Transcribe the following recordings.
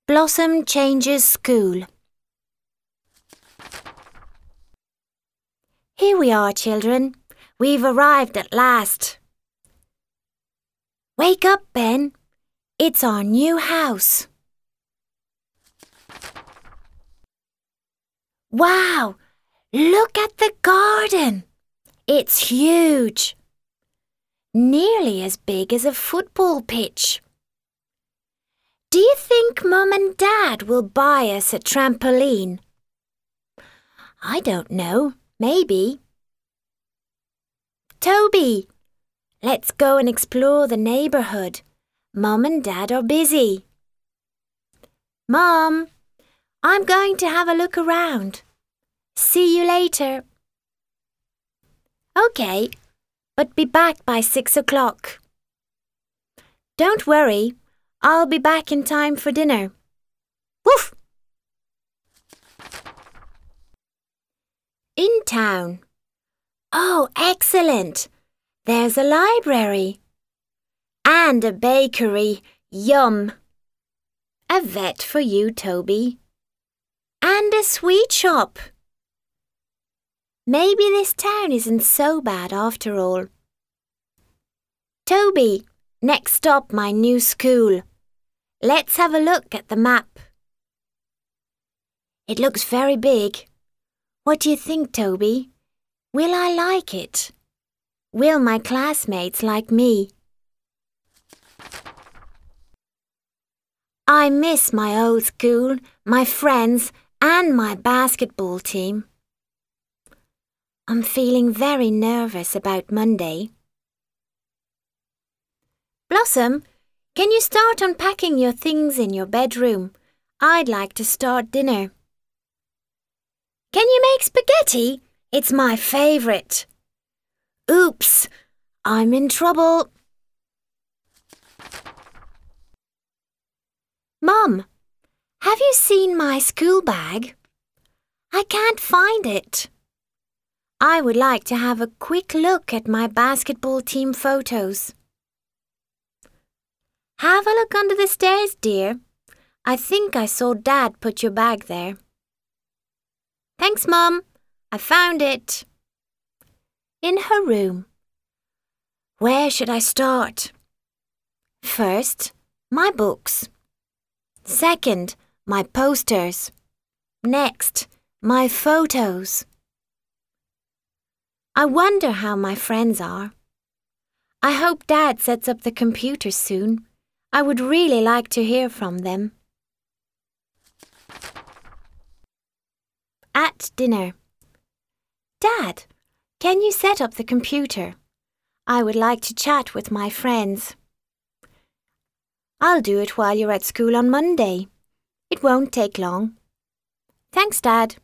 Blossom changes school. Here we are, children. We've arrived at last. Wake up, Ben. It's our new house. Wow! Look at the garden. It's huge. Nearly as big as a football pitch. Do you think Mum and Dad will buy us a trampoline? I don't know. Maybe. Toby, let's go and explore the neighbourhood. Mum and Dad are busy. Mum, I'm going to have a look around. See you later. OK, but be back by 6 o'clock. Don't worry, I'll be back in time for dinner. Woof! In town. Oh, excellent! There's a library. And a bakery. Yum! A vet for you, Toby. And a sweet shop. Maybe this town isn't so bad after all. Toby, next stop my new school. Let's have a look at the map. It looks very big. What do you think, Toby? Will I like it? Will my classmates like me? I miss my old school, my friends, and my basketball team. I'm feeling very nervous about Monday. Blossom, can you start unpacking your things in your bedroom? I'd like to start dinner. Can you make spaghetti? It's my favourite. Oops, I'm in trouble. Mum, have you seen my school bag? I can't find it. I would like to have a quick look at my basketball team photos. Have a look under the stairs, dear. I think I saw Dad put your bag there. Thanks, Mum. I found it. In her room. Where should I start? First, my books. Second, my posters. Next, my photos. I wonder how my friends are. I hope Dad sets up the computer soon. I would really like to hear from them. At dinner. Dad, can you set up the computer? I would like to chat with my friends. I'll do it while you're at school on Monday. It won't take long. Thanks, Dad.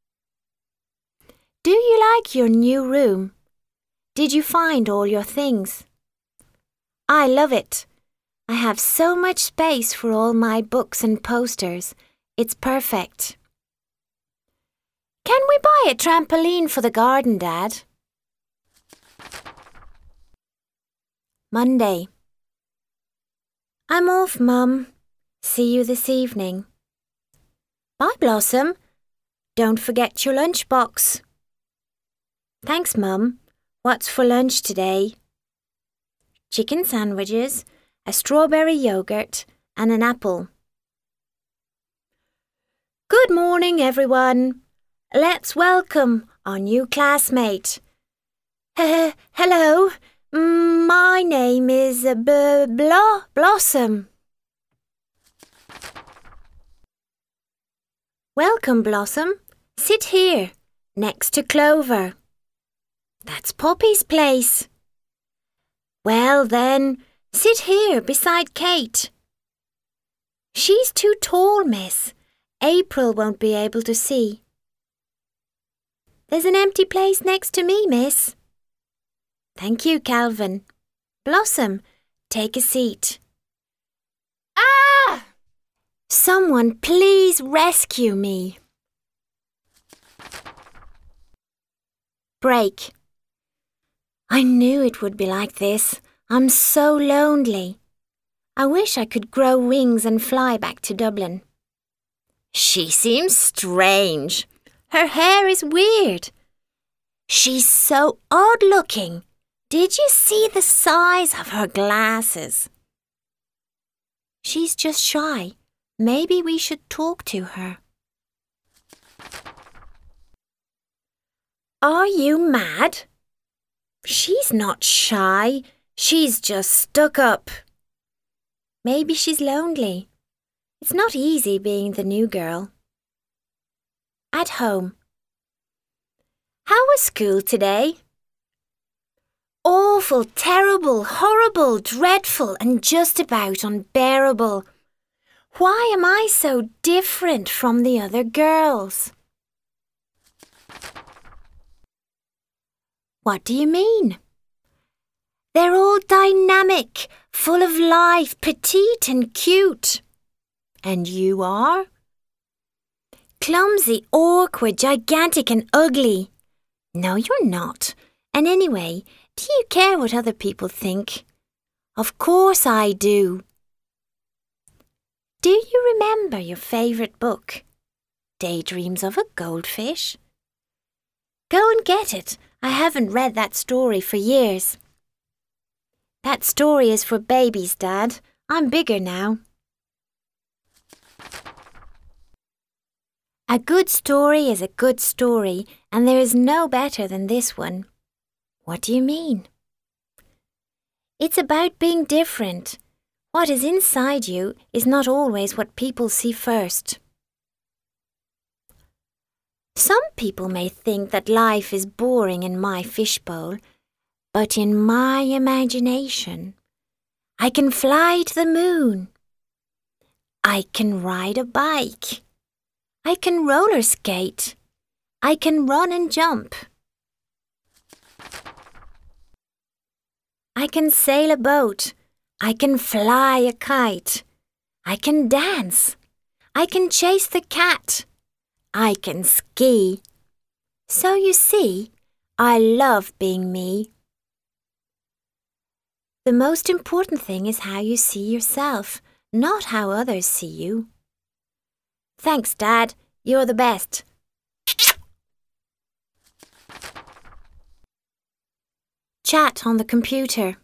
Do you like your new room? Did you find all your things? I love it. I have so much space for all my books and posters. It's perfect. Can we buy a trampoline for the garden, Dad? Monday. I'm off, Mum. See you this evening. Bye, Blossom. Don't forget your lunchbox. Thanks, Mum. What's for lunch today? Chicken sandwiches, a strawberry yogurt, and an apple. Good morning, everyone. Let's welcome our new classmate. Hello, my name is Blossom. Welcome, Blossom. Sit here, next to Clover. That's Poppy's place. Well then, sit here beside Kate. She's too tall, miss. April won't be able to see. There's an empty place next to me, miss. Thank you, Calvin. Blossom, take a seat. Ah! Someone please rescue me. Break. I knew it would be like this. I'm so lonely. I wish I could grow wings and fly back to Dublin. She seems strange. Her hair is weird. She's so odd-looking. Did you see the size of her glasses? She's just shy. Maybe we should talk to her. Are you mad? She's not shy. She's just stuck up. Maybe she's lonely. It's not easy being the new girl. At home. How was school today? Awful, terrible, horrible, dreadful, and just about unbearable. Why am I so different from the other girls? What do you mean? They're all dynamic, full of life, petite and cute. And you are? Clumsy, awkward, gigantic and ugly. No, you're not. And anyway, do you care what other people think? Of course I do. Do you remember your favourite book? Daydreams of a Goldfish? Go and get it. I haven't read that story for years. That story is for babies, Dad. I'm bigger now. A good story is a good story, and there is no better than this one. What do you mean? It's about being different. What is inside you is not always what people see first. Some people may think that life is boring in my fishbowl, but in my imagination, I can fly to the moon. I can ride a bike. I can roller skate. I can run and jump. I can sail a boat. I can fly a kite. I can dance. I can chase the cat. I can ski. So you see, I love being me. The most important thing is how you see yourself, not how others see you. Thanks, Dad. You're the best. Chat on the computer.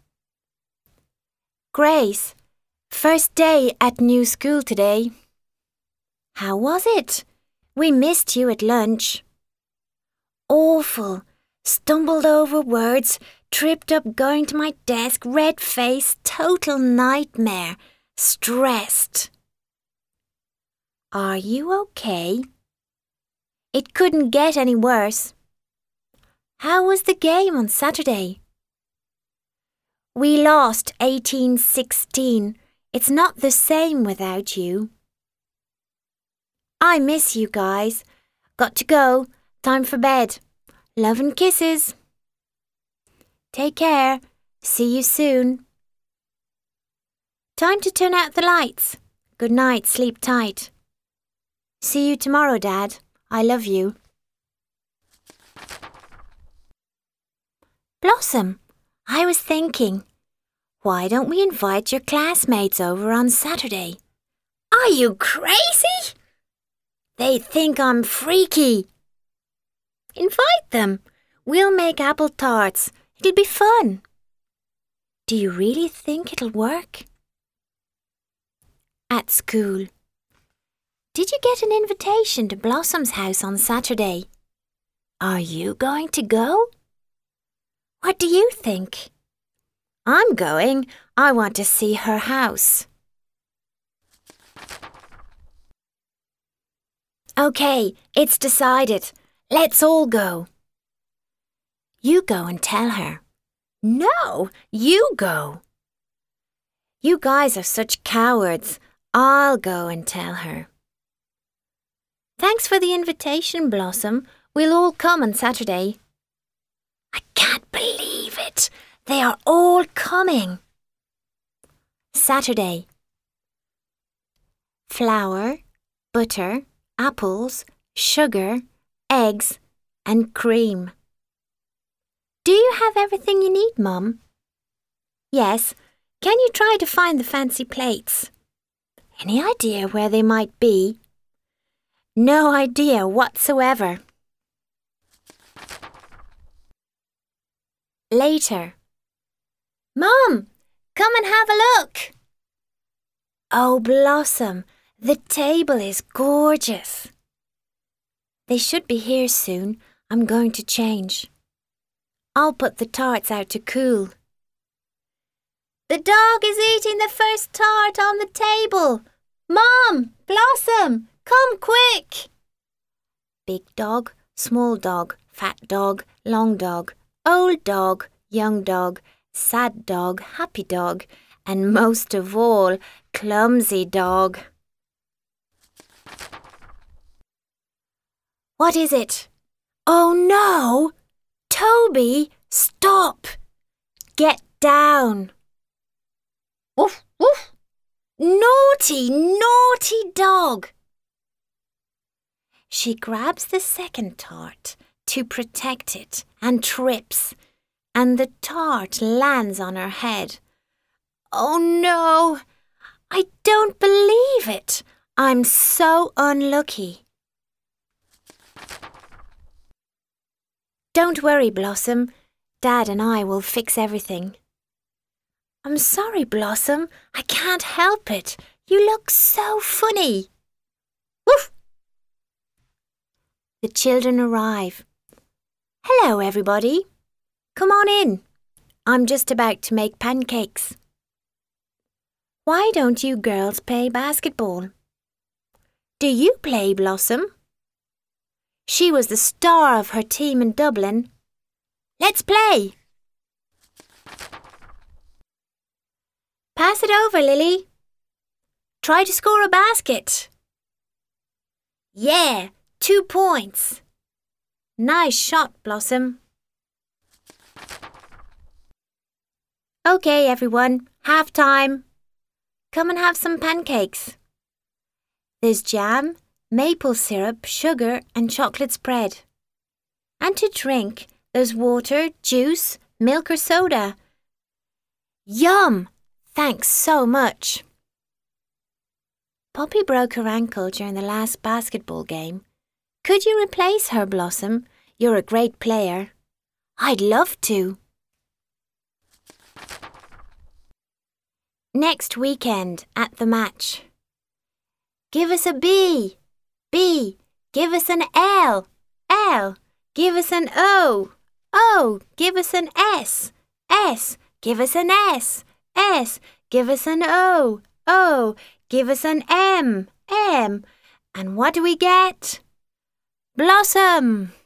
Grace, first day at new school today. How was it? We missed you at lunch. Awful. Stumbled over words, tripped up going to my desk, red face, total nightmare, stressed. Are you okay? It couldn't get any worse. How was the game on Saturday? We lost 18-16. It's not the same without you. I miss you guys. Got to go. Time for bed. Love and kisses. Take care. See you soon. Time to turn out the lights. Good night. Sleep tight. See you tomorrow, Dad. I love you. Blossom, I was thinking, why don't we invite your classmates over on Saturday? Are you crazy? They think I'm freaky. Invite them. We'll make apple tarts. It'll be fun. Do you really think it'll work? At school. Did you get an invitation to Blossom's house on Saturday? Are you going to go? What do you think? I'm going. I want to see her house. Okay, it's decided. Let's all go. You go and tell her. No, you go. You guys are such cowards. I'll go and tell her. Thanks for the invitation, Blossom. We'll all come on Saturday. I can't believe it. They are all coming. Saturday. Flour, butter, apples, sugar, eggs, and cream. Do you have everything you need, Mum? Yes. Can you try to find the fancy plates? Any idea where they might be? No idea whatsoever. Later. Mom, come and have a look. Oh, Blossom, the table is gorgeous. They should be here soon. I'm going to change. I'll put the tarts out to cool. The dog is eating the first tart on the table. Mom, Blossom, come quick. Big dog, small dog, fat dog, long dog, old dog, young dog, sad dog, happy dog, and most of all, clumsy dog. What is it? Oh no! Toby, stop! Get down! Woof, woof! Naughty, naughty dog! She grabs the second tart to protect it and trips, and the tart lands on her head. Oh no! I don't believe it! I'm so unlucky. Don't worry, Blossom. Dad and I will fix everything. I'm sorry, Blossom. I can't help it. You look so funny. Woof! The children arrive. Hello, everybody. Come on in. I'm just about to make pancakes. Why don't you girls play basketball? Do you play, Blossom? She was the star of her team in Dublin. Let's play! Pass it over, Lily. Try to score a basket. Yeah, 2 points. Nice shot, Blossom. Okay, everyone, half time. Come and have some pancakes. There's jam, maple syrup, sugar and chocolate spread. And to drink, there's water, juice, milk or soda. Yum! Thanks so much. Poppy broke her ankle during the last basketball game. Could you replace her, Blossom? You're a great player. I'd love to. Next weekend at the match. Give us a B. B. Give us an L. L. Give us an O. O. Give us an S. S. Give us an S. S. Give us an O. O. Give us an M. M. And what do we get? Blossom!